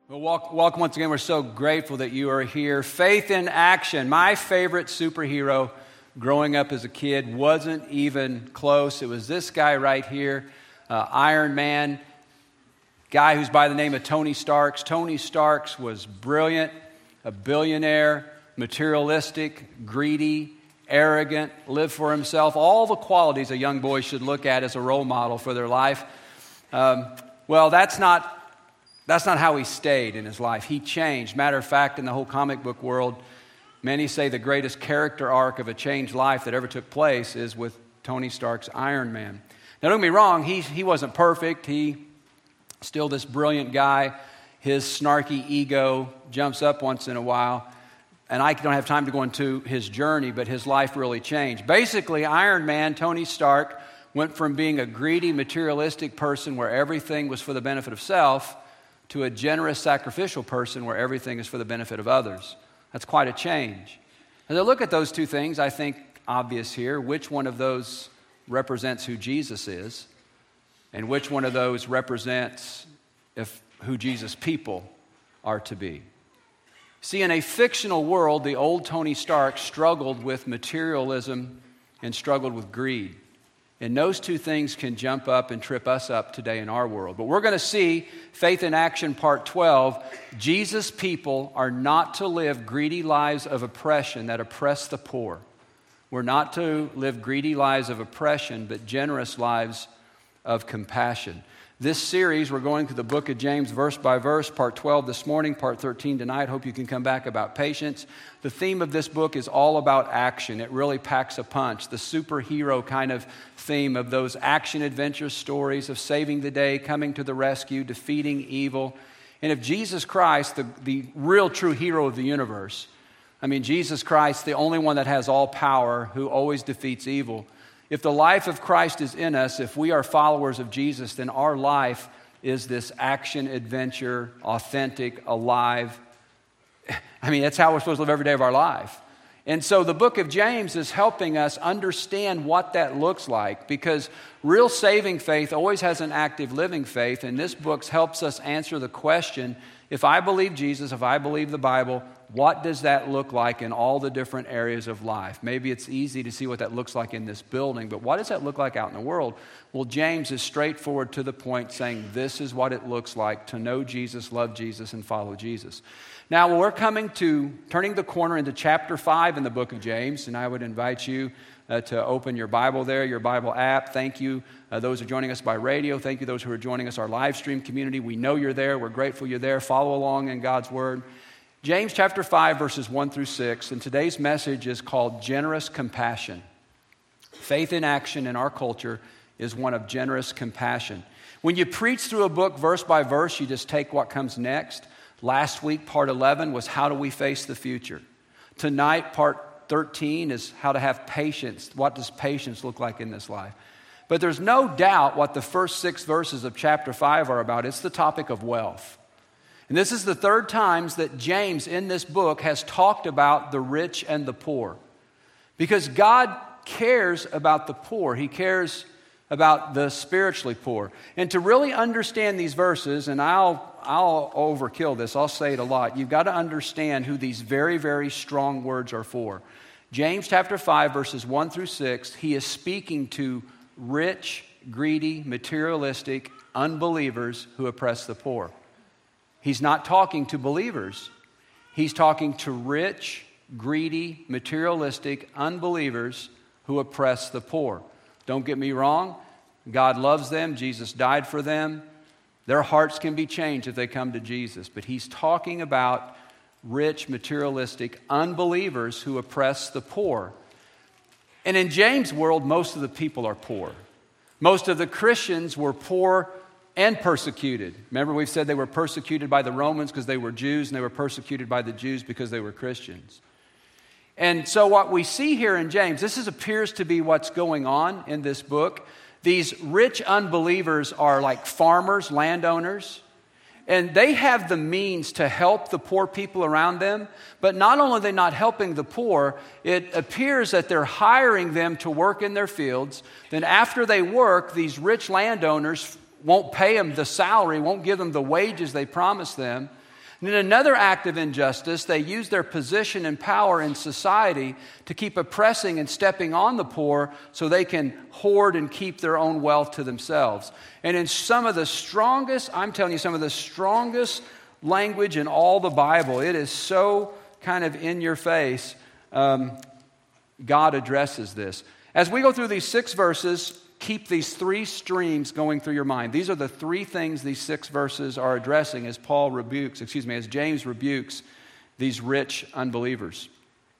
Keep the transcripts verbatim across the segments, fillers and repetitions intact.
Well, welcome once again. We're so grateful that you are here. Faith in Action. My favorite superhero growing up as a kid wasn't even close. It was this guy right here, uh, Iron Man, guy who's by the name of Tony Stark. Tony Stark was brilliant, a billionaire, materialistic, greedy, arrogant, lived for himself. All the qualities a young boy should look at as a role model for their life. Um, well, that's not That's not how he stayed in his life. He changed. Matter of fact, in the whole comic book world, many say the greatest character arc of a changed life that ever took place is with Tony Stark's Iron Man. Now, don't get me wrong, he, he wasn't perfect. He still this brilliant guy. His snarky ego jumps up once in a while. And I don't have time to go into his journey, but his life really changed. Basically, Iron Man, Tony Stark, went from being a greedy, materialistic person where everything was for the benefit of self to a generous, sacrificial person where everything is for the benefit of others. That's quite a change. As I look at those two things, I think obvious here, which one of those represents who Jesus is, and which one of those represents if who Jesus' people are to be. See, in a fictional world, the old Tony Stark struggled with materialism and struggled with greed. And those two things can jump up and trip us up today in our world. But we're going to see Faith in Action Part twelve. Jesus' people are not to live greedy lives of oppression that oppress the poor. We're not to live greedy lives of oppression, but generous lives of compassion. This series, we're going through the book of James verse by verse, part twelve this morning, part thirteen tonight. Hope you can come back about patience. The theme of this book is all about action. It really packs a punch. The superhero kind of theme of those action-adventure stories of saving the day, coming to the rescue, defeating evil. And if Jesus Christ, the, the real true hero of the universe, I mean, Jesus Christ, the only one that has all power, who always defeats evil, if the life of Christ is in us, if we are followers of Jesus, then our life is this action, adventure, authentic, alive. I mean, that's how we're supposed to live every day of our life. And so the book of James is helping us understand what that looks like, because real saving faith always has an active living faith, and this book helps us answer the question, if I believe Jesus, if I believe the Bible, what does that look like in all the different areas of life? Maybe it's easy to see what that looks like in this building, but what does that look like out in the world? Well, James is straightforward to the point, saying this is what it looks like to know Jesus, love Jesus, and follow Jesus. Now, we're coming to turning the corner into chapter five in the book of James, and I would invite you uh, to open your Bible there, your Bible app. Thank you, uh, those who are joining us by radio. Thank you, those who are joining us, our live stream community. We know you're there. We're grateful you're there. Follow along in God's Word. James chapter five, verses one through six, and today's message is called Generous Compassion. Faith in action in our culture is one of generous compassion. When you preach through a book verse by verse, you just take what comes next. Last week, part eleven was how do we face the future. Tonight, part thirteen is how to have patience. What does patience look like in this life? But there's no doubt what the first six verses of chapter five are about. It's the topic of wealth. And this is the third time that James in this book has talked about the rich and the poor. Because God cares about the poor. He cares about the spiritually poor. And to really understand these verses, and I'll I'll overkill this, I'll say it a lot, you've got to understand who these very, very strong words are for. James chapter five, verses one through six, he is speaking to rich, greedy, materialistic unbelievers who oppress the poor. He's not talking to believers. He's talking to rich, greedy, materialistic unbelievers who oppress the poor. Don't get me wrong. God loves them. Jesus died for them. Their hearts can be changed if they come to Jesus. But he's talking about rich, materialistic unbelievers who oppress the poor. And in James' world, most of the people are poor. Most of the Christians were poor and persecuted. Remember, we've said they were persecuted by the Romans because they were Jews, and they were persecuted by the Jews because they were Christians. And so what we see here in James, this is, appears to be what's going on in this book. These rich unbelievers are like farmers, landowners, and they have the means to help the poor people around them. But not only are they not helping the poor, it appears that they're hiring them to work in their fields. Then after they work, these rich landowners won't pay them the salary, won't give them the wages they promised them. And in another act of injustice, they use their position and power in society to keep oppressing and stepping on the poor so they can hoard and keep their own wealth to themselves. And in some of the strongest, I'm telling you, some of the strongest language in all the Bible, it is so kind of in your face, um, God addresses this. As we go through these six verses, keep these three streams going through your mind. These are the three things these six verses are addressing as Paul rebukes, excuse me, as James rebukes these rich unbelievers.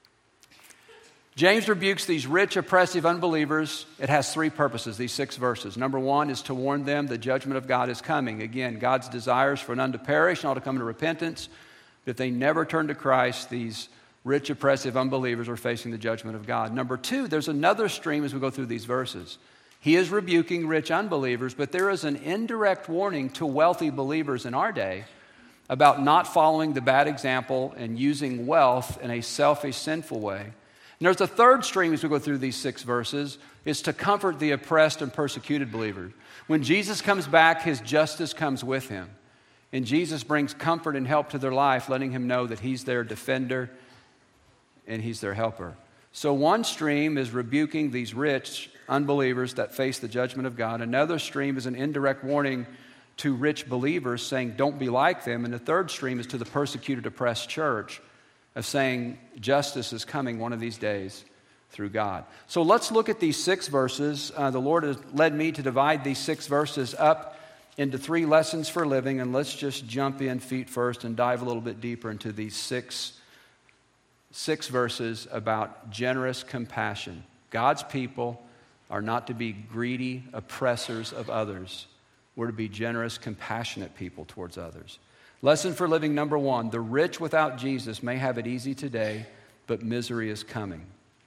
James rebukes these rich, oppressive unbelievers. It has three purposes, these six verses. Number one is to warn them the judgment of God is coming. Again, God's desires for none to perish and all to come to repentance. But if they never turn to Christ, these rich, oppressive unbelievers are facing the judgment of God. Number two, there's another stream as we go through these verses. He is rebuking rich unbelievers, but there is an indirect warning to wealthy believers in our day about not following the bad example and using wealth in a selfish, sinful way. And there's a third stream as we go through these six verses, is to comfort the oppressed and persecuted believer. When Jesus comes back, his justice comes with him. And Jesus brings comfort and help to their life, letting him know that he's their defender and he's their helper. So one stream is rebuking these rich unbelievers that face the judgment of God. Another stream is an indirect warning to rich believers saying, don't be like them. And the third stream is to the persecuted, oppressed church of saying, justice is coming one of these days through God. So let's look at these six verses. Uh, the Lord has led me to divide these six verses up into three lessons for living. And let's just jump in feet first and dive a little bit deeper into these six Six verses about generous compassion. God's people are not to be greedy oppressors of others. We're to be generous, compassionate people towards others. Lesson for living number one, the rich without Jesus may have it easy today, but misery is coming.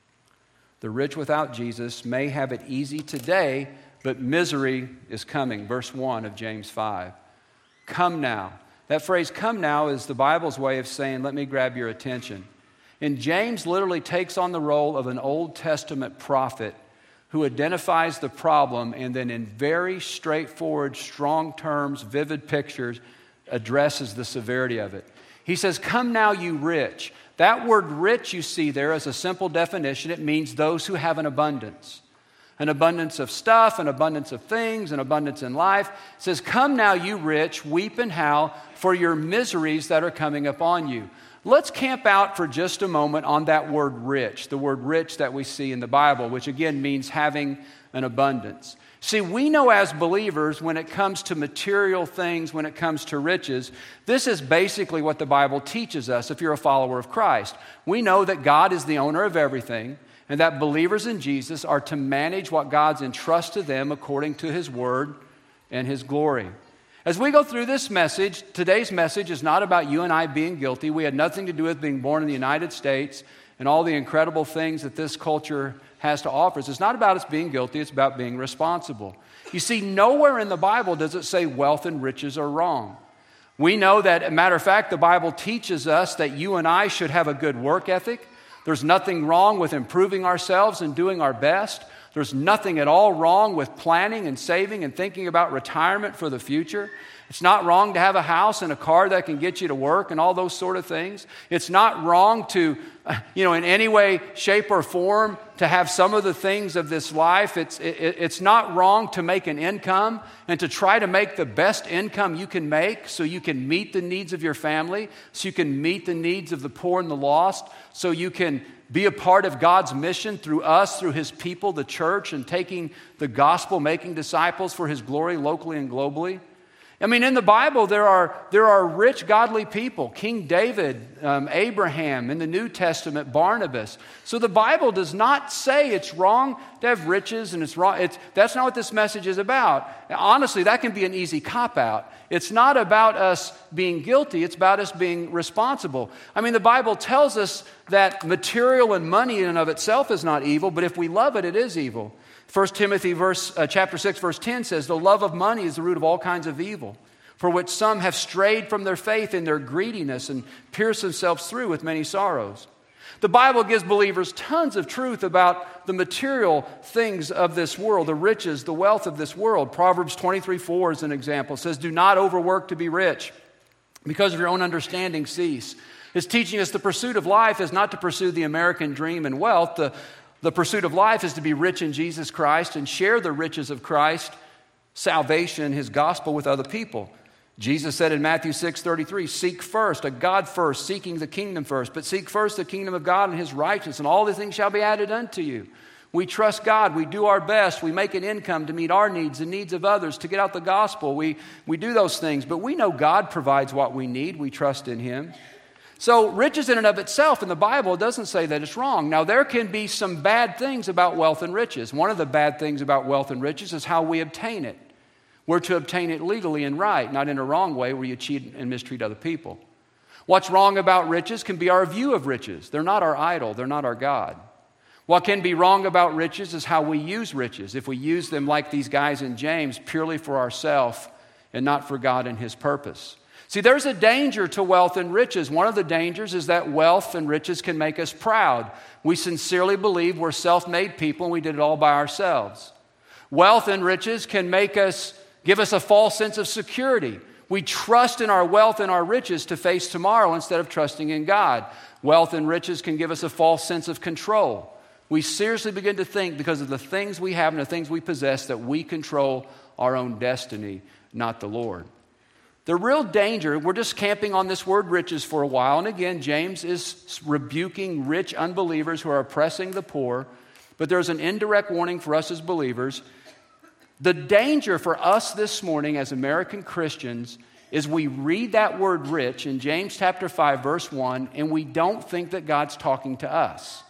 The rich without Jesus may have it easy today, but misery is coming. Verse one of James five. Come now. That phrase, come now, is the Bible's way of saying, let me grab your attention. And James literally takes on the role of an Old Testament prophet who identifies the problem and then in very straightforward, strong terms, vivid pictures, addresses the severity of it. He says, come now, you rich. That word rich you see there is a simple definition. It means those who have an abundance. An abundance of stuff, an abundance of things, an abundance in life. It says, come now, you rich, weep and howl for your miseries that are coming upon you. Let's camp out for just a moment on that word rich, the word rich that we see in the Bible, which again means having an abundance. See, we know as believers when it comes to material things, when it comes to riches, this is basically what the Bible teaches us if you're a follower of Christ. We know that God is the owner of everything and that believers in Jesus are to manage what God's entrusted them according to His Word and His glory. As we go through this message, today's message is not about you and I being guilty. We had nothing to do with being born in the United States and all the incredible things that this culture has to offer. It's not about us being guilty, it's about being responsible. You see, nowhere in the Bible does it say wealth and riches are wrong. We know that, as a matter of fact, the Bible teaches us that you and I should have a good work ethic. There's nothing wrong with improving ourselves and doing our best. There's nothing at all wrong with planning and saving and thinking about retirement for the future. It's not wrong to have a house and a car that can get you to work and all those sort of things. It's not wrong to, you know, in any way, shape, or form to have some of the things of this life. It's, it, it's not wrong to make an income and to try to make the best income you can make so you can meet the needs of your family, so you can meet the needs of the poor and the lost, so you can be a part of God's mission through us, through His people, the church, and taking the gospel, making disciples for His glory locally and globally. I mean, in the Bible, there are, there are rich, godly people. King David, um, Abraham, in the New Testament, Barnabas. So the Bible does not say it's wrong to have riches, and it's wrong. It's, that's not what this message is about. Now, honestly, that can be an easy cop-out. It's not about us being guilty. It's about us being responsible. I mean, the Bible tells us that material and money in and of itself is not evil, but if we love it, it is evil. First Timothy verse, uh, chapter six, verse ten says, the love of money is the root of all kinds of evil, for which some have strayed from their faith in their greediness and pierced themselves through with many sorrows. The Bible gives believers tons of truth about the material things of this world, the riches, the wealth of this world. Proverbs twenty-three four is an example. It says, do not overwork to be rich. because of your own understanding cease. It's teaching us the pursuit of life is not to pursue the American dream and wealth. The, the pursuit of life is to be rich in Jesus Christ and share the riches of Christ, salvation, his gospel with other people. Jesus said in Matthew six thirty-three, seek first, a God first, seeking the kingdom first. But seek first the kingdom of God and his righteousness, and all these things shall be added unto you. We trust God. We do our best. We make an income to meet our needs and needs of others, to get out the gospel. We, we do those things. But we know God provides what we need. We trust in him. So riches in and of itself in the Bible doesn't say that it's wrong. Now, there can be some bad things about wealth and riches. One of the bad things about wealth and riches is how we obtain it. We're to obtain it legally and right, not in a wrong way where you cheat and mistreat other people. What's wrong about riches can be our view of riches. They're not our idol. They're not our God. What can be wrong about riches is how we use riches. If we use them like these guys in James, purely for ourselves and not for God and his purpose. See, there's a danger to wealth and riches. One of the dangers is that wealth and riches can make us proud. We sincerely believe we're self-made people and we did it all by ourselves. Wealth and riches can make us, give us a false sense of security. We trust in our wealth and our riches to face tomorrow instead of trusting in God. Wealth and riches can give us a false sense of control. We seriously begin to think, because of the things we have and the things we possess, that we control our own destiny, not the Lord. The real danger, we're just camping on this word riches for a while. And again, James is rebuking rich unbelievers who are oppressing the poor. But there's an indirect warning for us as believers. The danger for us this morning as American Christians is we read that word rich in James chapter five, verse one, and we don't think that God's talking to us.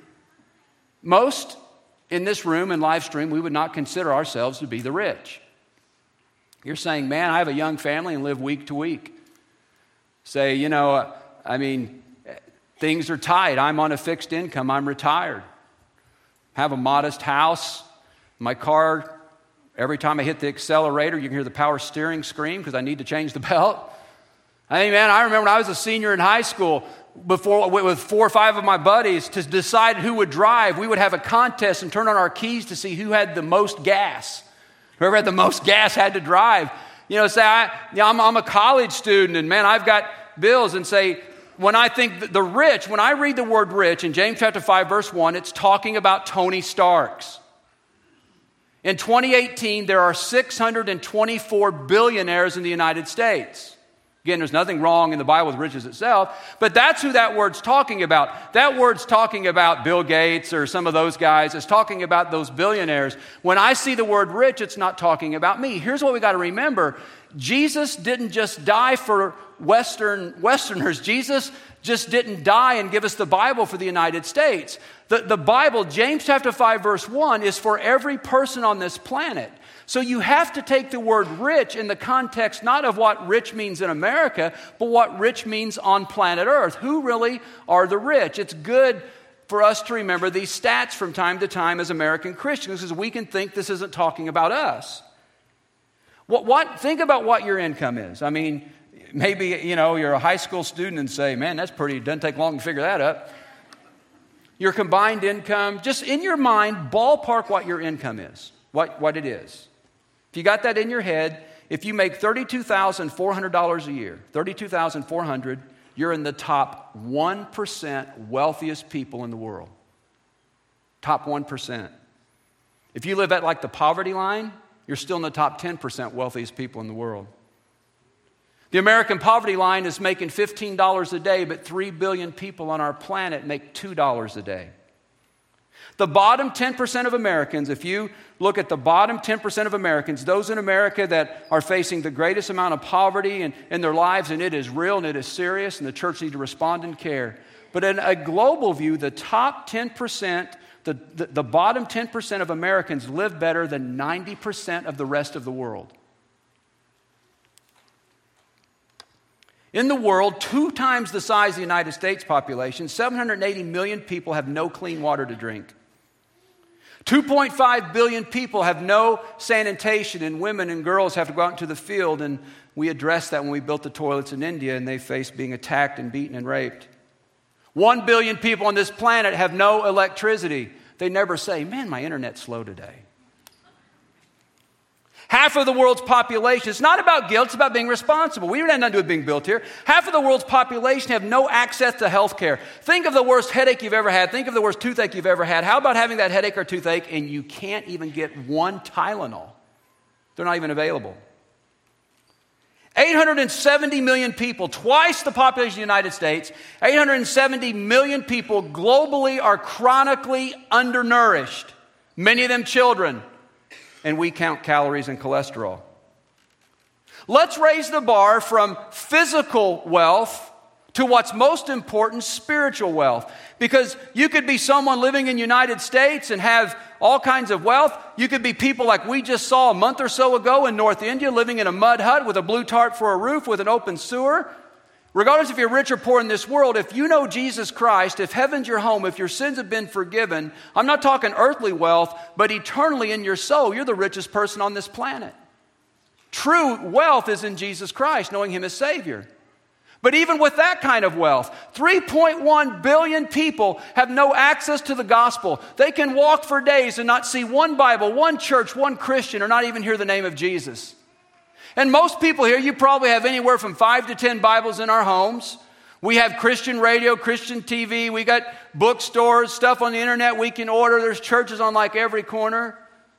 Most in this room and live stream, we would not consider ourselves to be the rich. You're saying, man, I have a young family and live week to week. Say, you know, I mean, things are tight. I'm on a fixed income. I'm retired. Have a modest house. My car, every time I hit the accelerator, you can hear the power steering scream because I need to change the belt. I mean, man, I remember when I was a senior in high school, before with four or five of my buddies, to decide who would drive, we would have a contest and turn on our keys to see who had the most gas. Whoever had the most gas had to drive. You know, say, I, you know, I'm, I'm a college student, and man, I've got bills. And say, when I think the rich, when I read the word rich in James chapter five, verse one, it's talking about Tony Starks. In twenty eighteen, there are six hundred twenty-four billionaires in the United States. Again, there's nothing wrong in the Bible with riches itself, but that's who that word's talking about. That word's talking about Bill Gates or some of those guys. It's talking about those billionaires. When I see the word rich, it's not talking about me. Here's what we got to remember. Jesus didn't just die for Western Westerners. Jesus just didn't die and give us the Bible for the United States. The, the Bible, James chapter five, verse one, is for every person on this planet. So you have to take the word rich in the context not of what rich means in America, but what rich means on planet Earth. Who really are the rich? It's good for us to remember these stats from time to time as American Christians, because we can think this isn't talking about us. What, what, think about what your income is. I mean, maybe, you know, you're a high school student and say, man, that's pretty, it doesn't take long to figure that up. Your combined income, just in your mind, ballpark what your income is, what, what it is. If you got that in your head, if you make thirty-two thousand four hundred dollars a year, thirty-two thousand four hundred dollars, you're in the top one percent wealthiest people in the world. Top one percent. If you live at like the poverty line, you're still in the top ten percent wealthiest people in the world. The American poverty line is making fifteen dollars a day, but three billion people on our planet make two dollars a day. The bottom ten percent of Americans, if you look at the bottom ten percent of Americans, those in America that are facing the greatest amount of poverty in, in their lives, and it is real and it is serious, and the church needs to respond and care. But in a global view, the top ten percent, the, the, the bottom ten percent of Americans live better than ninety percent of the rest of the world. In the world, two times the size of the United States population, seven hundred eighty million people have no clean water to drink. two point five billion people have no sanitation, and women and girls have to go out into the field, and we addressed that when we built the toilets in India, and they faced being attacked and beaten and raped. One billion people on this planet have no electricity. They never say, man, my internet's slow today. Half of the world's population, it's not about guilt, it's about being responsible. We don't have nothing to do with being built here. Half of the world's population have no access to health care. Think of the worst headache you've ever had. Think of the worst toothache you've ever had. How about having that headache or toothache and you can't even get one Tylenol? They're not even available. eight hundred seventy million people, twice the population of the United States, eight hundred seventy million people globally are chronically undernourished, many of them children, and we count calories and cholesterol. Let's raise the bar from physical wealth to what's most important, spiritual wealth. Because you could be someone living in the United States and have all kinds of wealth. You could be people like we just saw a month or so ago in North India, living in a mud hut with a blue tarp for a roof with an open sewer. Regardless if you're rich or poor in this world, if you know Jesus Christ, if heaven's your home, if your sins have been forgiven, I'm not talking earthly wealth, but eternally in your soul, you're the richest person on this planet. True wealth is in Jesus Christ, knowing Him as Savior. But even with that kind of wealth, three point one billion people have no access to the gospel. They can walk for days and not see one Bible, one church, one Christian, or not even hear the name of Jesus. And most people here, you probably have anywhere from five to ten Bibles in our homes. We have Christian radio, Christian T V. We got bookstores, stuff on the internet we can order. There's churches on like every corner.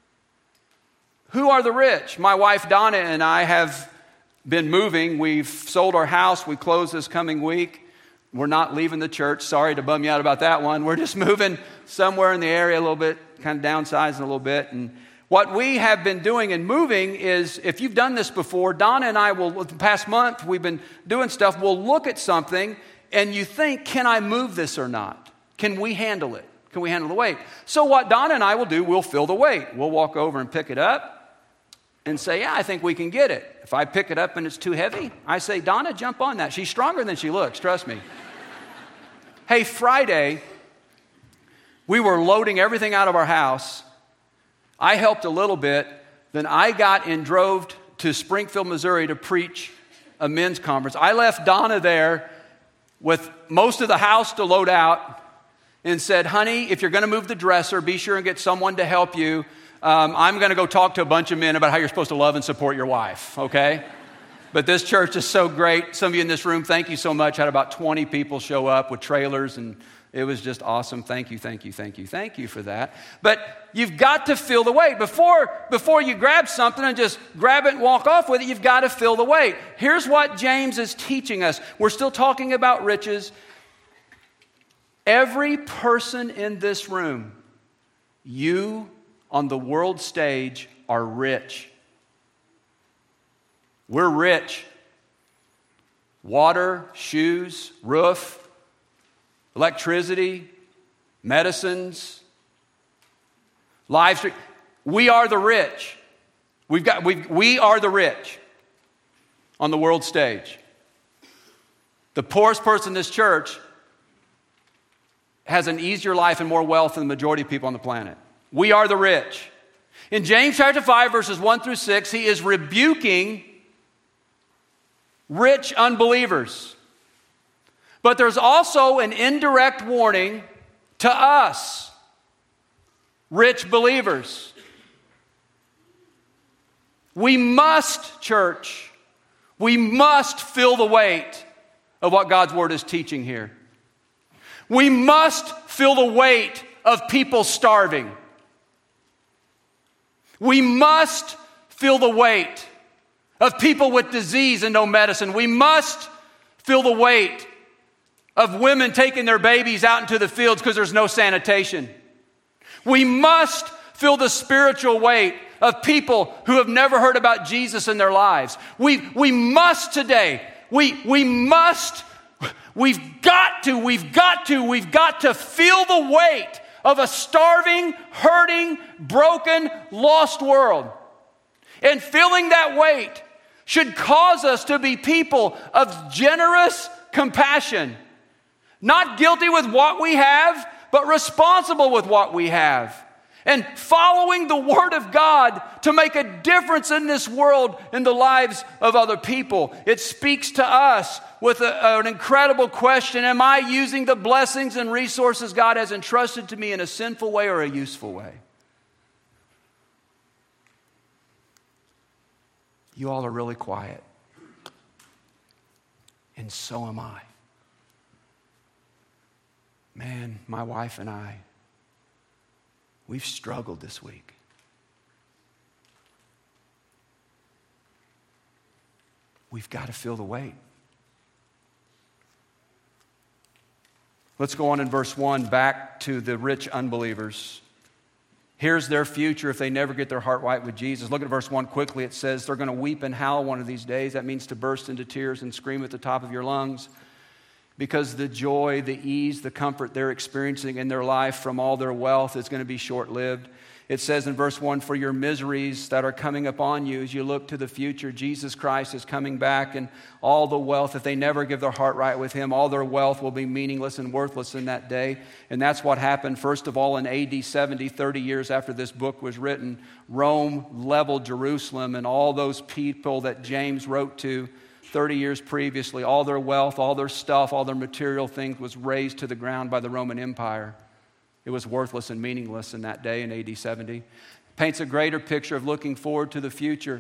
Who are the rich? My wife Donna and I have been moving. We've sold our house. We close this coming week. We're not leaving the church. Sorry to bum you out about that one. We're just moving somewhere in the area a little bit, kind of downsizing a little bit. And what we have been doing in moving is, if you've done this before, Donna and I will, the past month, we've been doing stuff. We'll look at something and you think, can I move this or not? Can we handle it? Can we handle the weight? So what Donna and I will do, we'll fill the weight. We'll walk over and pick it up and say, yeah, I think we can get it. If I pick it up and it's too heavy, I say, Donna, jump on that. She's stronger than she looks, trust me. Hey, Friday, we were loading everything out of our house. I helped a little bit. Then I got and drove to Springfield, Missouri to preach a men's conference. I left Donna there with most of the house to load out and said, honey, if you're going to move the dresser, be sure and get someone to help you. Um, I'm going to go talk to a bunch of men about how you're supposed to love and support your wife, okay? But this church is so great. Some of you in this room, thank you so much. Had about twenty people show up with trailers, and it was just awesome. Thank you, thank you, thank you, thank you for that. But you've got to fill the weight. Before, before you grab something and just grab it and walk off with it, you've got to fill the weight. Here's what James is teaching us. We're still talking about riches. Every person in this room, you on the world stage are rich. We're rich. Water, shoes, roof, electricity, medicines, lives. We are the rich. We've got, we've, we are the rich on the world stage. The poorest person in this church has an easier life and more wealth than the majority of people on the planet. We are the rich. In James chapter five, verses one through six, he is rebuking rich unbelievers. But there's also an indirect warning to us, rich believers. We must, church, we must feel the weight of what God's word is teaching here. We must feel the weight of people starving. We must feel the weight of people with disease and no medicine. We must feel the weight of women taking their babies out into the fields because there's no sanitation. We must feel the spiritual weight of people who have never heard about Jesus in their lives. We, we must today, we, we must, we've got to, we've got to, we've got to feel the weight of a starving, hurting, broken, lost world. And feeling that weight should cause us to be people of generous compassion. Not guilty with what we have, but responsible with what we have. And following the Word of God to make a difference in this world in the lives of other people. It speaks to us with a, an incredible question. Am I using the blessings and resources God has entrusted to me in a sinful way or a useful way? You all are really quiet. And so am I. Man, my wife and I, we've struggled this week. We've got to feel the weight. Let's go on in verse one, back to the rich unbelievers. Here's their future if they never get their heart right with Jesus. Look at verse one quickly. It says they're going to weep and howl one of these days. That means to burst into tears and scream at the top of your lungs, because the joy, the ease, the comfort they're experiencing in their life from all their wealth is going to be short-lived. It says in verse one, for your miseries that are coming upon you as you look to the future, Jesus Christ is coming back, and all the wealth, if they never give their heart right with him, all their wealth will be meaningless and worthless in that day. And that's what happened, first of all, in A D seventy, thirty years after this book was written. Rome leveled Jerusalem, and all those people that James wrote to thirty years previously, all their wealth, all their stuff, all their material things was razed to the ground by the Roman Empire. It was worthless and meaningless in that day in A D seventy. Paints a greater picture of looking forward to the future,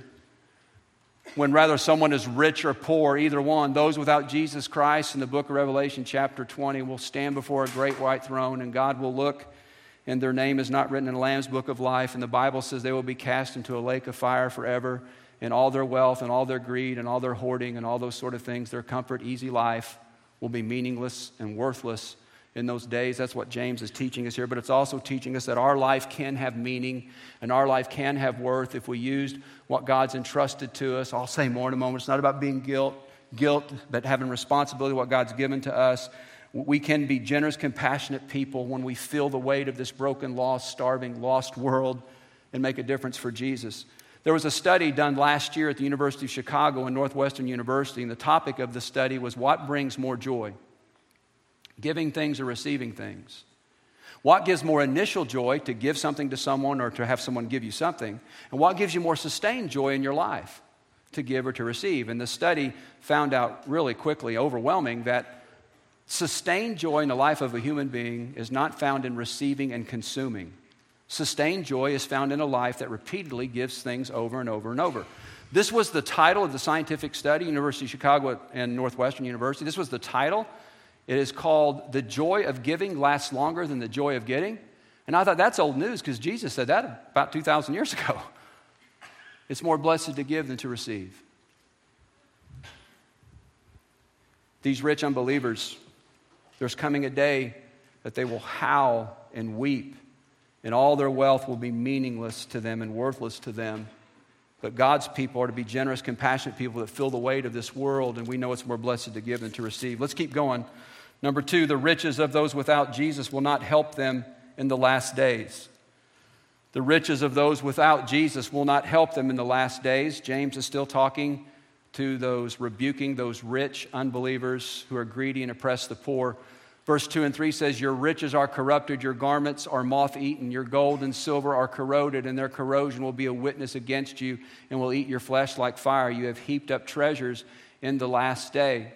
when rather someone is rich or poor, either one. Those without Jesus Christ, in the book of Revelation chapter twenty, will stand before a great white throne, and God will look, and their name is not written in the Lamb's book of life. And the Bible says they will be cast into a lake of fire forever, and all their wealth and all their greed and all their hoarding and all those sort of things, their comfort, easy life, will be meaningless and worthless in those days. That's what James is teaching us here. But it's also teaching us that our life can have meaning and our life can have worth if we used what God's entrusted to us. I'll say more in a moment. It's not about being guilt, guilt, but having responsibility, what God's given to us. We can be generous, compassionate people when we feel the weight of this broken, lost, starving, lost world and make a difference for Jesus. There was a study done last year at the University of Chicago and Northwestern University, and the topic of the study was what brings more joy? Giving things or receiving things? What gives more initial joy, to give something to someone or to have someone give you something? And what gives you more sustained joy in your life, to give or to receive? And the study found out really quickly, overwhelming, that sustained joy in the life of a human being is not found in receiving and consuming. Sustained joy is found in a life that repeatedly gives things over and over and over. This was the title of the scientific study, University of Chicago and Northwestern University. This was the title. It is called "The Joy of Giving Lasts Longer Than the Joy of Getting." And I thought that's old news because Jesus said that about two thousand years ago. It's more blessed to give than to receive. These rich unbelievers, there's coming a day that they will howl and weep, and all their wealth will be meaningless to them and worthless to them. But God's people are to be generous, compassionate people that feel the weight of this world, and we know it's more blessed to give than to receive. Let's keep going. Number two, the riches of those without Jesus will not help them in the last days. The riches of those without Jesus will not help them in the last days. James is still talking to those, rebuking those rich unbelievers who are greedy and oppress the poor. Verse two and three says, your riches are corrupted, your garments are moth-eaten, your gold and silver are corroded, and their corrosion will be a witness against you and will eat your flesh like fire. You have heaped up treasures in the last day.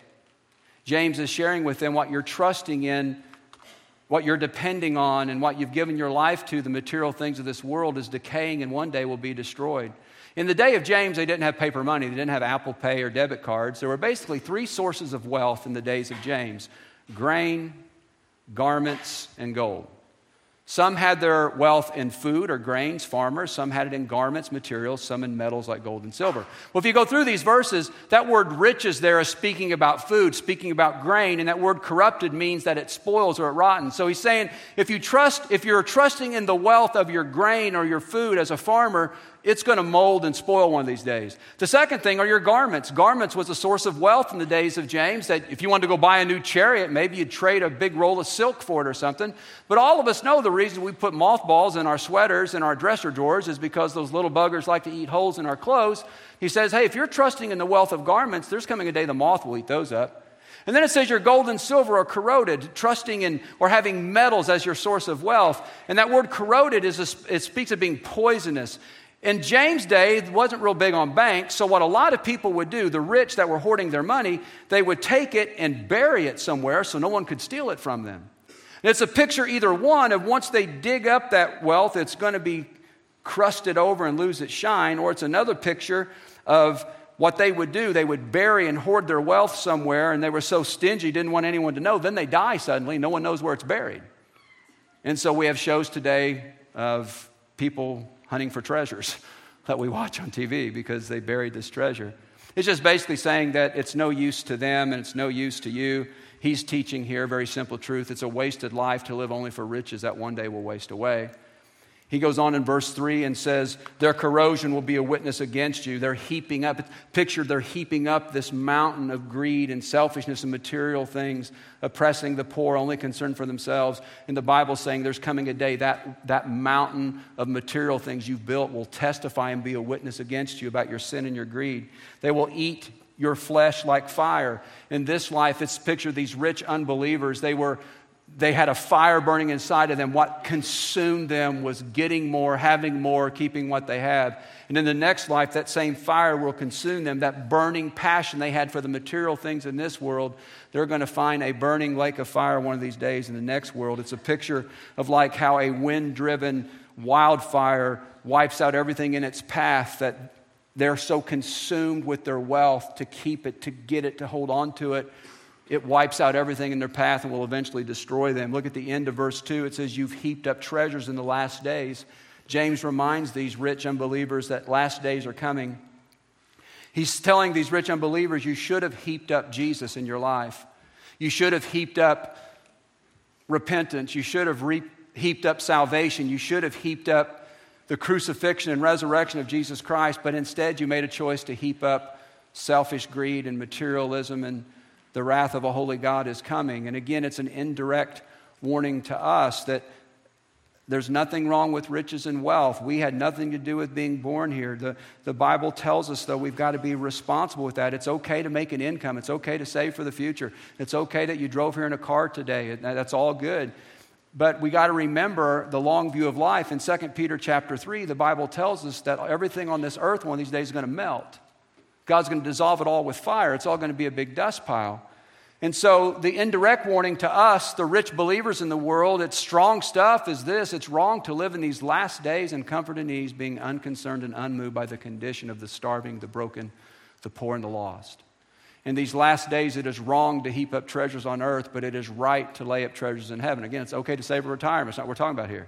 James is sharing with them what you're trusting in, what you're depending on, and what you've given your life to, the material things of this world, is decaying and one day will be destroyed. In the day of James, they didn't have paper money. They didn't have Apple Pay or debit cards. There were basically three sources of wealth in the days of James: grain, garments, and gold. Some had their wealth in food or grains, farmers. Some had it in garments, materials. Some in metals like gold and silver. Well, if you go through these verses, that word riches there is speaking about food, speaking about grain, and that word corrupted means that it spoils or it rottens. So he's saying if you trust, if you're trusting in the wealth of your grain or your food as a farmer, it's going to mold and spoil one of these days. The second thing are your garments. Garments was a source of wealth in the days of James, that if you wanted to go buy a new chariot, maybe you'd trade a big roll of silk for it or something. But all of us know the reason we put mothballs in our sweaters and our dresser drawers is because those little buggers like to eat holes in our clothes. He says, hey, if you're trusting in the wealth of garments, there's coming a day the moth will eat those up. And then it says your gold and silver are corroded, trusting in or having metals as your source of wealth. And that word corroded, is a, it speaks of being poisonous. In James' day, it wasn't real big on banks, so what a lot of people would do, the rich that were hoarding their money, they would take it and bury it somewhere so no one could steal it from them. And it's a picture, either one, of once they dig up that wealth, it's going to be crusted over and lose its shine, or it's another picture of what they would do. They would bury and hoard their wealth somewhere, and they were so stingy, didn't want anyone to know. Then they die suddenly. No one knows where it's buried. And so we have shows today of people hunting for treasures that we watch on T V because they buried this treasure. It's just basically saying that it's no use to them and it's no use to you. He's teaching here a very simple truth. It's a wasted life to live only for riches that one day will waste away. He goes on in verse three and says, their corrosion will be a witness against you. They're heaping up, picture they're heaping up this mountain of greed and selfishness and material things, oppressing the poor, only concerned for themselves. And the Bible's saying there's coming a day that that mountain of material things you've built will testify and be a witness against you about your sin and your greed. They will eat your flesh like fire. In this life, it's picture these rich unbelievers. They were They had a fire burning inside of them. What consumed them was getting more, having more, keeping what they have. And in the next life, that same fire will consume them. That burning passion they had for the material things in this world, they're going to find a burning lake of fire one of these days in the next world. It's a picture of like how a wind-driven wildfire wipes out everything in its path, that they're so consumed with their wealth to keep it, to get it, to hold on to it. It wipes out everything in their path and will eventually destroy them. Look at the end of verse two. It says, you've heaped up treasures in the last days. James reminds these rich unbelievers that last days are coming. He's telling these rich unbelievers, you should have heaped up Jesus in your life. You should have heaped up repentance. You should have re- heaped up salvation. You should have heaped up the crucifixion and resurrection of Jesus Christ. But instead, you made a choice to heap up selfish greed and materialism, and the wrath of a holy God is coming. And again, it's an indirect warning to us that there's nothing wrong with riches and wealth. We had nothing to do with being born here. The, the Bible tells us, though, we've got to be responsible with that. It's okay to make an income. It's okay to save for the future. It's okay that you drove here in a car today. That's all good. But we got to remember the long view of life. In Second Peter chapter three, the Bible tells us that everything on this earth one of these days is going to melt. God's going to dissolve it all with fire. It's all going to be a big dust pile. And so the indirect warning to us, the rich believers in the world, it's strong stuff, is this. It's wrong to live in these last days in comfort and ease, being unconcerned and unmoved by the condition of the starving, the broken, the poor, and the lost. In these last days, it is wrong to heap up treasures on earth, but it is right to lay up treasures in heaven. Again, it's okay to save for retirement. It's not what we're talking about here.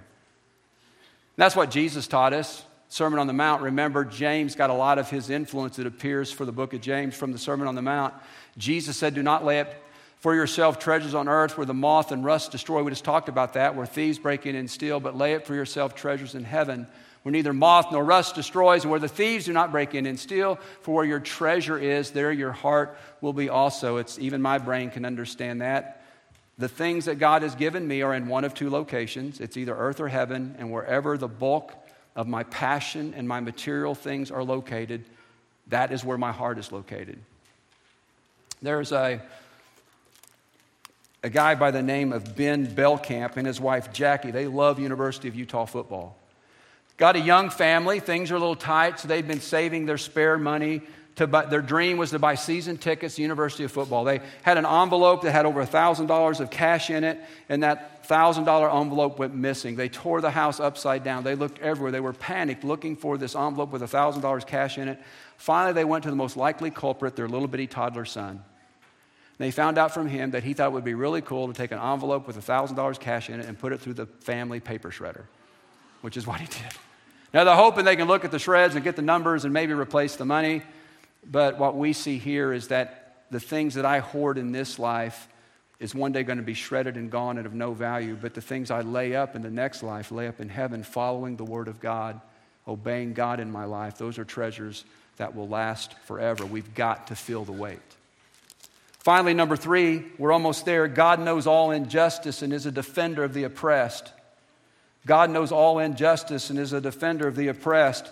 And that's what Jesus taught us. Sermon on the Mount. Remember, James got a lot of his influence, it appears, for the book of James from the Sermon on the Mount. Jesus said, do not lay up for yourself treasures on earth where the moth and rust destroy. We just talked about that, where thieves break in and steal, but lay up for yourself treasures in heaven where neither moth nor rust destroys, and where the thieves do not break in and steal. For where your treasure is, there your heart will be also. It's even my brain can understand that. The things that God has given me are in one of two locations. It's either earth or heaven, and wherever the bulk of my passion and my material things are located, that is where my heart is located. There's a, a guy by the name of Ben Belkamp and his wife Jackie. They love University of Utah football. Got a young family. Things are a little tight, so they've been saving their spare money. To buy, their dream was to buy season tickets to University of Football. They had an envelope that had over one thousand dollars of cash in it, and that one thousand dollars envelope went missing. They tore the house upside down. They looked everywhere. They were panicked looking for this envelope with one thousand dollars cash in it. Finally, they went to the most likely culprit, their little bitty toddler son. They found out from him that he thought it would be really cool to take an envelope with one thousand dollars cash in it and put it through the family paper shredder, which is what he did. Now, they're hoping they can look at the shreds and get the numbers and maybe replace the money. But what we see here is that the things that I hoard in this life is one day going to be shredded and gone and of no value. But the things I lay up in the next life, lay up in heaven, following the Word of God, obeying God in my life, those are treasures that will last forever. We've got to feel the weight. Finally, number three, we're almost there. God knows all injustice and is a defender of the oppressed. God knows all injustice and is a defender of the oppressed.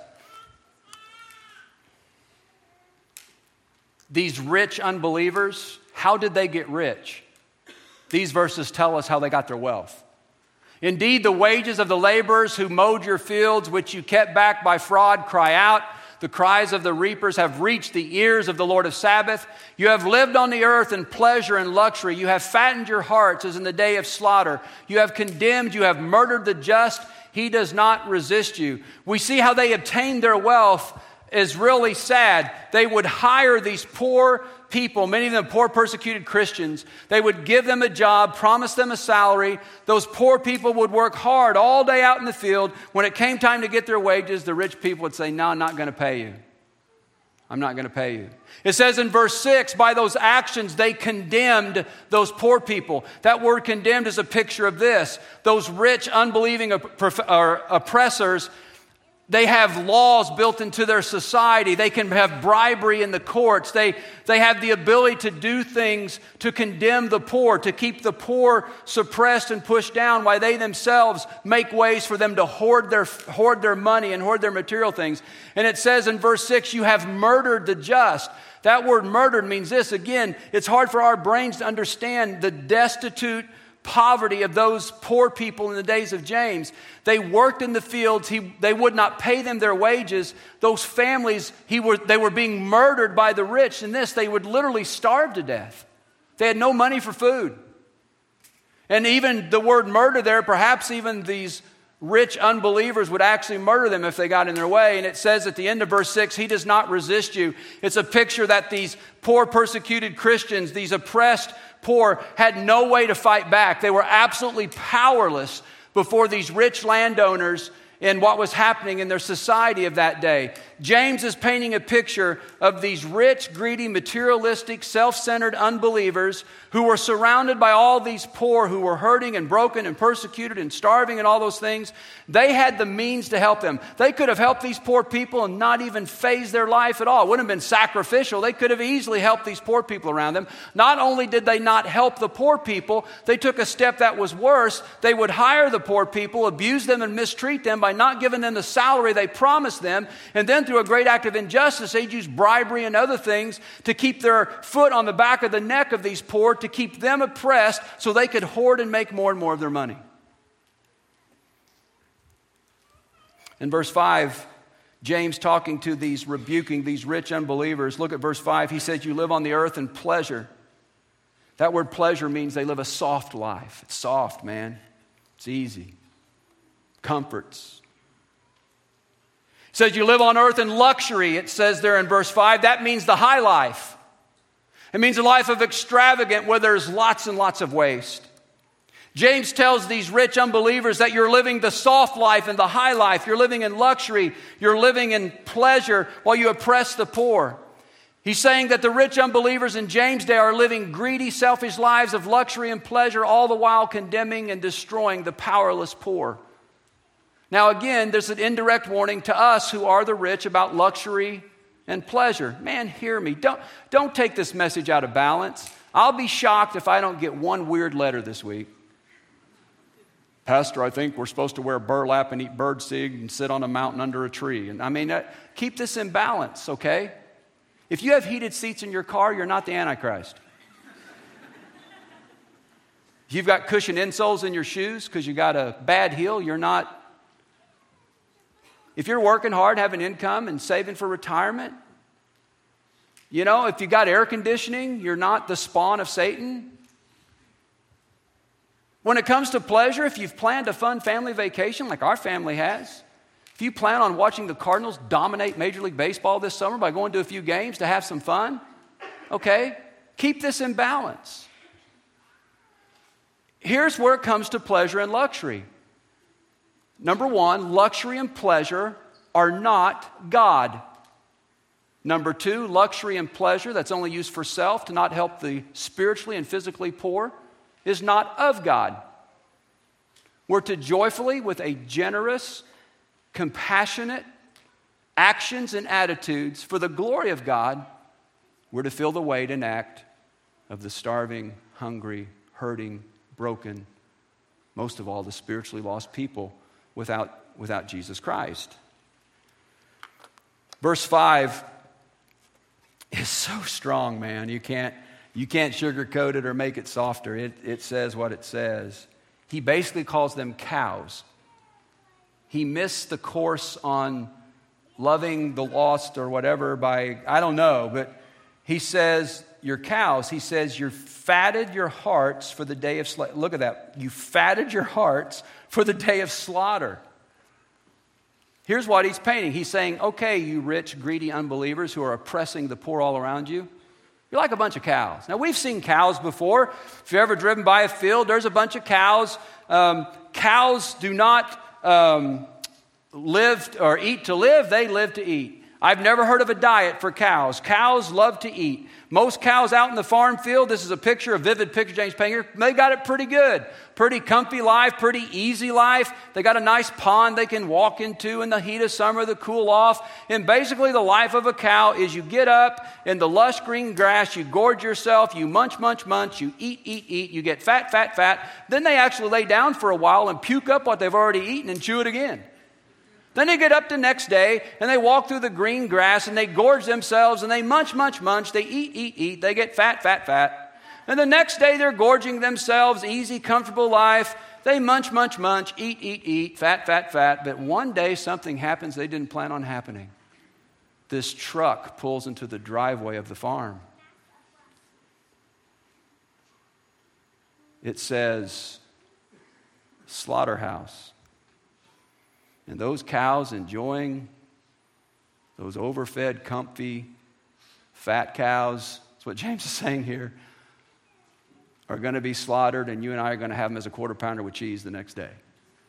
These rich unbelievers, how did they get rich? These verses tell us how they got their wealth. Indeed, the wages of the laborers who mowed your fields, which you kept back by fraud, cry out. The cries of the reapers have reached the ears of the Lord of Sabaoth. You have lived on the earth in pleasure and luxury. You have fattened your hearts as in the day of slaughter. You have condemned, you have murdered the just. He does not resist you. We see how they obtained their wealth. is really sad. They would hire these poor people, many of them poor persecuted Christians. They would give them a job, promise them a salary. Those poor people would work hard all day out in the field. When it came time to get their wages, the rich people would say, no, I'm not going to pay you. I'm not going to pay you. It says in verse six, by those actions, they condemned those poor people. That word condemned is a picture of this. Those rich, unbelieving oppressors, they have laws built into their society. They can have bribery in the courts. They, they have the ability to do things to condemn the poor, to keep the poor suppressed and pushed down, while they themselves make ways for them to hoard their, hoard their money and hoard their material things. And it says in verse six, you have murdered the just. That word murdered means this. Again, it's hard for our brains to understand the destitute poverty of those poor people in the days of James. They worked in the fields. He, they would not pay them their wages. Those families, he were, they were being murdered by the rich. In this, they would literally starve to death. They had no money for food. And even the word murder there, perhaps even these rich unbelievers would actually murder them if they got in their way. And it says at the end of verse six, he does not resist you. It's a picture that these poor persecuted Christians, these oppressed poor, had no way to fight back. They were absolutely powerless before these rich landowners in what was happening in their society of that day. James is painting a picture of these rich, greedy, materialistic, self-centered unbelievers who were surrounded by all these poor who were hurting and broken and persecuted and starving and all those things. They had the means to help them. They could have helped these poor people and not even phased their life at all. It wouldn't have been sacrificial. They could have easily helped these poor people around them. Not only did they not help the poor people, they took a step that was worse. They would hire the poor people, abuse them and mistreat them by not giving them the salary they promised them, and then through a great act of injustice, they'd use bribery and other things to keep their foot on the back of the neck of these poor, to keep them oppressed so they could hoard and make more and more of their money. In verse five, James talking to these, rebuking these rich unbelievers. Look at verse five. He says, you live on the earth in pleasure. That word pleasure means they live a soft life. It's soft, man. It's easy. Comforts. It says you live on earth in luxury. It says there in verse five. That means the high life. It means a life of extravagant where there's lots and lots of waste. James tells these rich unbelievers that you're living the soft life and the high life. You're living in luxury. You're living in pleasure while you oppress the poor. He's saying that the rich unbelievers in James' day are living greedy, selfish lives of luxury and pleasure, all the while condemning and destroying the powerless poor. Now again, there's an indirect warning to us who are the rich about luxury and pleasure. Man, hear me. Don't, don't take this message out of balance. I'll be shocked if I don't get one weird letter this week. Pastor, I think we're supposed to wear burlap and eat birdseed and sit on a mountain under a tree. And I mean, uh, keep this in balance, okay? If you have heated seats in your car, you're not the Antichrist. If you've got cushioned insoles in your shoes because you got a bad heel, you're not. If you're working hard, having income and saving for retirement, you know, if you got air conditioning, you're not the spawn of Satan. When it comes to pleasure, if you've planned a fun family vacation like our family has, if you plan on watching the Cardinals dominate Major League Baseball this summer by going to a few games to have some fun, okay, keep this in balance. Here's where it comes to pleasure and luxury. Number one, luxury and pleasure are not God. Number two, luxury and pleasure that's only used for self to not help the spiritually and physically poor is not of God. We're to joyfully, with a generous, compassionate actions and attitudes for the glory of God, we're to feel the weight and act of the starving, hungry, hurting, broken, most of all, the spiritually lost people without, without Jesus Christ. Verse five is so strong, man. You can't, you can't sugarcoat it or make it softer. It, it says what it says. He basically calls them cows. He missed the course on loving the lost or whatever by, I don't know, but he says, you're cows. He says, you fatted your hearts for the day of slaughter. Look at that. You fatted your hearts for the day of slaughter. Here's what he's painting. He's saying, okay, you rich, greedy unbelievers who are oppressing the poor all around you, you're like a bunch of cows. Now, we've seen cows before. If you've ever driven by a field, there's a bunch of cows. Um, cows do not um, live or eat to live. They live to eat. I've never heard of a diet for cows. Cows love to eat. Most cows out in the farm field, this is a picture, a vivid picture James painted here, they got it pretty good. Pretty comfy life, pretty easy life. They got a nice pond they can walk into in the heat of summer to cool off. And basically the life of a cow is you get up in the lush green grass, you gorge yourself, you munch, munch, munch, you eat, eat, eat, you get fat, fat, fat. Then they actually lay down for a while and puke up what they've already eaten and chew it again. Then they get up the next day and they walk through the green grass and they gorge themselves and they munch, munch, munch. They eat, eat, eat. They get fat, fat, fat. And the next day they're gorging themselves, easy, comfortable life. They munch, munch, munch, eat, eat, eat, fat, fat, fat. But one day something happens they didn't plan on happening. This truck pulls into the driveway of the farm. It says, slaughterhouse. And those cows enjoying those overfed, comfy, fat cows, that's what James is saying here, are going to be slaughtered, and you and I are going to have them as a quarter pounder with cheese the next day.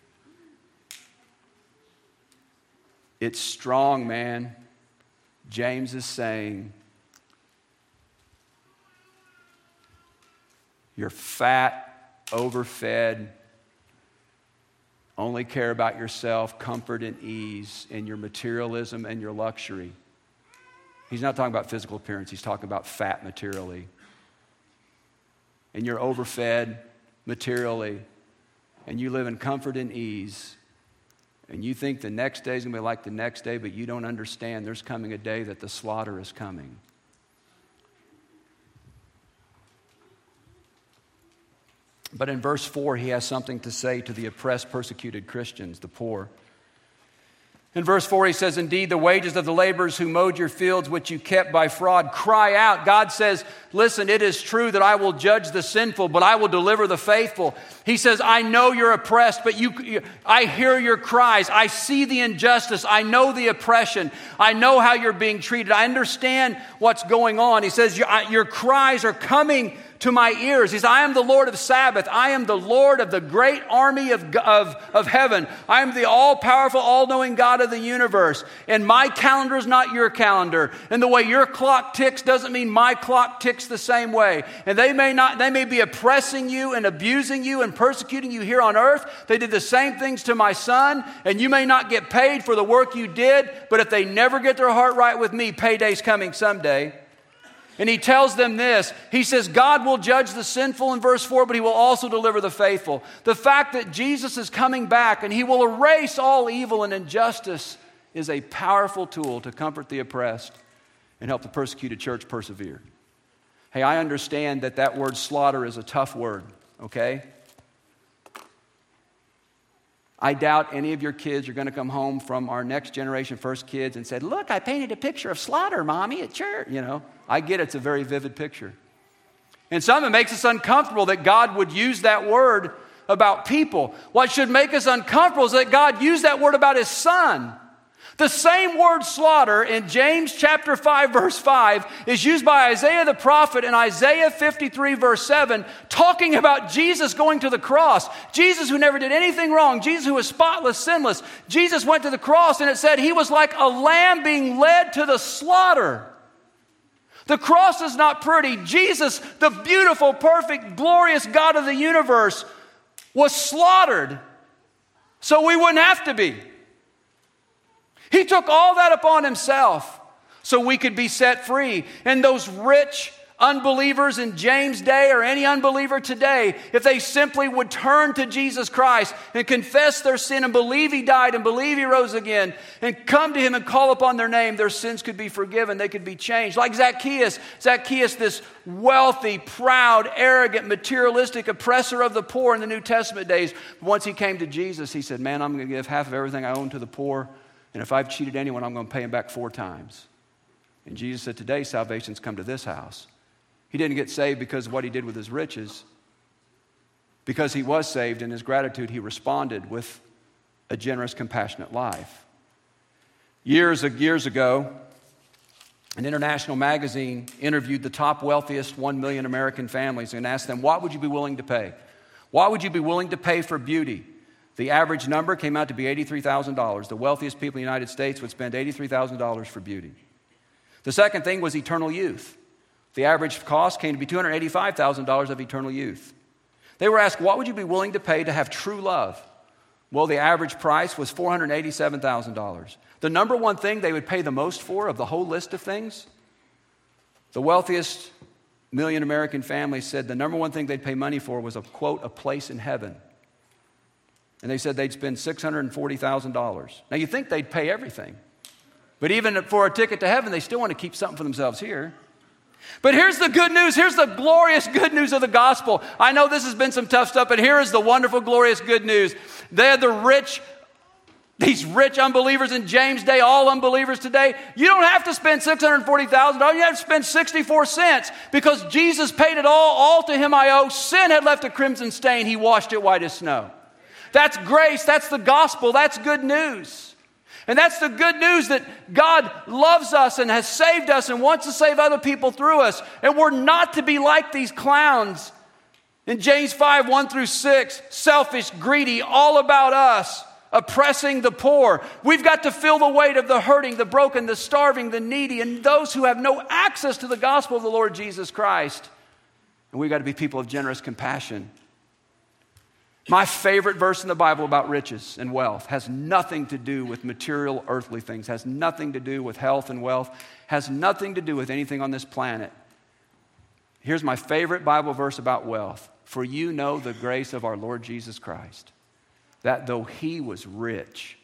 It's strong, man. James is saying, you're fat, overfed, only care about yourself, comfort and ease, and your materialism and your luxury. He's not talking about physical appearance. He's talking about fat materially. And you're overfed materially, and you live in comfort and ease, and you think the next day is going to be like the next day, but you don't understand there's coming a day that the slaughter is coming. But in verse four, he has something to say to the oppressed, persecuted Christians, the poor. In verse four, he says, indeed, the wages of the laborers who mowed your fields, which you kept by fraud, cry out. God says, listen, it is true that I will judge the sinful, but I will deliver the faithful. He says, I know you're oppressed, but you, you, I hear your cries. I see the injustice. I know the oppression. I know how you're being treated. I understand what's going on. He says, your, your cries are coming to my ears. He says, I am the Lord of Sabbath. I am the Lord of the great army of, of, of heaven. I am the all-powerful, all-knowing God of the universe. And my calendar is not your calendar. And the way your clock ticks doesn't mean my clock ticks the same way. And they may not, they may be oppressing you and abusing you and persecuting you here on earth. They did the same things to my son, and you may not get paid for the work you did, but if they never get their heart right with me, payday's coming someday. And he tells them this. He says, God will judge the sinful in verse four, but he will also deliver the faithful. The fact that Jesus is coming back and he will erase all evil and injustice is a powerful tool to comfort the oppressed and help the persecuted church persevere. Hey, I understand that that word slaughter is a tough word, okay? I doubt any of your kids are going to come home from our next generation first kids and said, look, I painted a picture of slaughter, Mommy, at church. You know, I get it's a very vivid picture. And some, it makes us uncomfortable that God would use that word about people. What should make us uncomfortable is that God used that word about his son. The same word slaughter in James chapter five, verse five, is used by Isaiah the prophet in Isaiah fifty-three, verse seven, talking about Jesus going to the cross. Jesus who never did anything wrong. Jesus who was spotless, sinless. Jesus went to the cross, and it said he was like a lamb being led to the slaughter. The cross is not pretty. Jesus, the beautiful, perfect, glorious God of the universe, was slaughtered so we wouldn't have to be. He took all that upon himself so we could be set free. And those rich unbelievers in James' day or any unbeliever today, if they simply would turn to Jesus Christ and confess their sin and believe he died and believe he rose again and come to him and call upon their name, their sins could be forgiven. They could be changed. Like Zacchaeus. Zacchaeus, this wealthy, proud, arrogant, materialistic oppressor of the poor in the New Testament days. Once he came to Jesus, he said, man, I'm going to give half of everything I own to the poor. And if I've cheated anyone, I'm going to pay him back four times. And Jesus said, today salvation's come to this house. He didn't get saved because of what he did with his riches. Because he was saved, in his gratitude, he responded with a generous, compassionate life. Years, years ago, an international magazine interviewed the top wealthiest one million American families and asked them, what would you be willing to pay? What would you be willing to pay for beauty? The average number came out to be eighty-three thousand dollars. The wealthiest people in the United States would spend eighty-three thousand dollars for beauty. The second thing was eternal youth. The average cost came to be two hundred eighty-five thousand dollars of eternal youth. They were asked, what would you be willing to pay to have true love? Well, the average price was four hundred eighty-seven thousand dollars. The number one thing they would pay the most for of the whole list of things, the wealthiest million American families said the number one thing they'd pay money for was, a quote, a place in heaven. And they said they'd spend six hundred forty thousand dollars. Now, you think they'd pay everything. But even for a ticket to heaven, they still want to keep something for themselves here. But here's the good news. Here's the glorious good news of the gospel. I know this has been some tough stuff, but here is the wonderful, glorious good news. They're the rich, these rich unbelievers in James' day, all unbelievers today. You don't have to spend six hundred forty thousand dollars. You have to spend sixty-four cents because Jesus paid it all. All to him I owe. Sin had left a crimson stain. He washed it white as snow. That's grace. That's the gospel. That's good news. And that's the good news that God loves us and has saved us and wants to save other people through us. And we're not to be like these clowns. In James five, one through six, selfish, greedy, all about us, oppressing the poor. We've got to feel the weight of the hurting, the broken, the starving, the needy, and those who have no access to the gospel of the Lord Jesus Christ. And we've got to be people of generous compassion. My favorite verse in the Bible about riches and wealth has nothing to do with material, earthly things, has nothing to do with health and wealth, has nothing to do with anything on this planet. Here's my favorite Bible verse about wealth. For you know the grace of our Lord Jesus Christ, that though he was rich,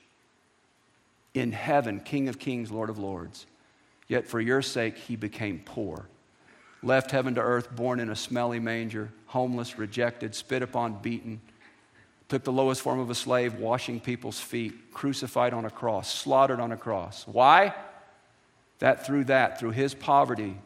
in heaven, King of kings, Lord of lords, yet for your sake he became poor, left heaven to earth, born in a smelly manger, homeless, rejected, spit upon, beaten, took the lowest form of a slave, washing people's feet, crucified on a cross, slaughtered on a cross. Why? That through that, through his poverty,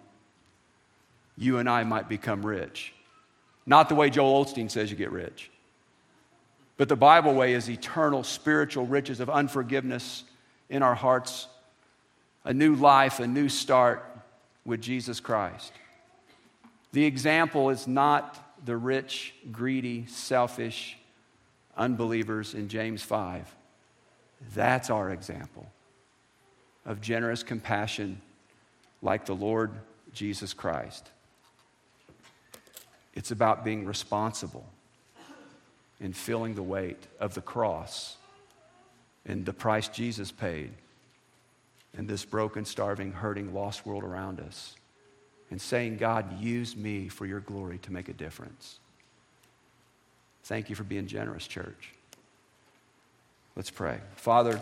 you and I might become rich. Not the way Joel Osteen says you get rich. But the Bible way is eternal spiritual riches of unforgiveness in our hearts, a new life, a new start with Jesus Christ. The example is not the rich, greedy, selfish unbelievers in James five. That's our example of generous compassion like the Lord Jesus Christ. It's about being responsible in feeling the weight of the cross and the price Jesus paid in this broken, starving, hurting, lost world around us, and saying, God, use me for your glory to make a difference. Thank you for being generous, church. Let's pray. Father,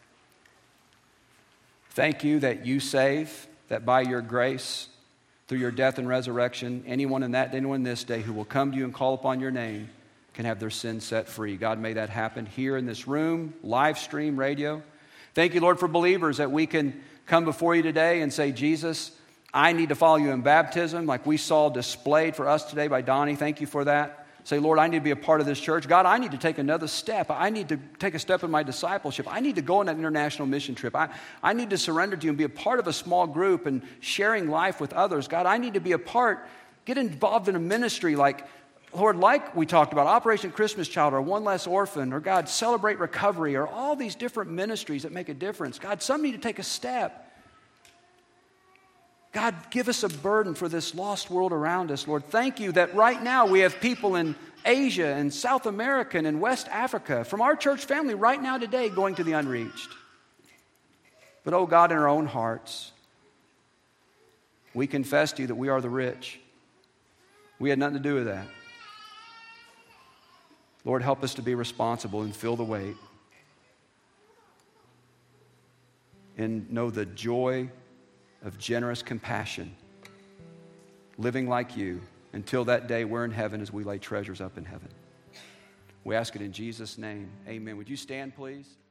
thank you that you save, that by your grace, through your death and resurrection, anyone in that day, anyone this day who will come to you and call upon your name can have their sins set free. God, may that happen here in this room, live stream, radio. Thank you, Lord, for believers that we can come before you today and say, Jesus, I need to follow you in baptism like we saw displayed for us today by Donnie. Thank you for that. Say, Lord, I need to be a part of this church. God, I need to take another step. I need to take a step in my discipleship. I need to go on an international mission trip. I, I need to surrender to you and be a part of a small group and sharing life with others. God, I need to be a part, get involved in a ministry like, Lord, like we talked about, Operation Christmas Child or One Less Orphan, or God, Celebrate Recovery, or all these different ministries that make a difference. God, some need to take a step. God, give us a burden for this lost world around us, Lord. Thank you that right now we have people in Asia and South America and in West Africa from our church family right now today going to the unreached. But, oh God, in our own hearts, we confess to you that we are the rich. We had nothing to do with that. Lord, help us to be responsible and feel the weight and know the joy of generous compassion, living like you until that day we're in heaven as we lay treasures up in heaven. We ask it in Jesus' name. Amen. Would you stand, please?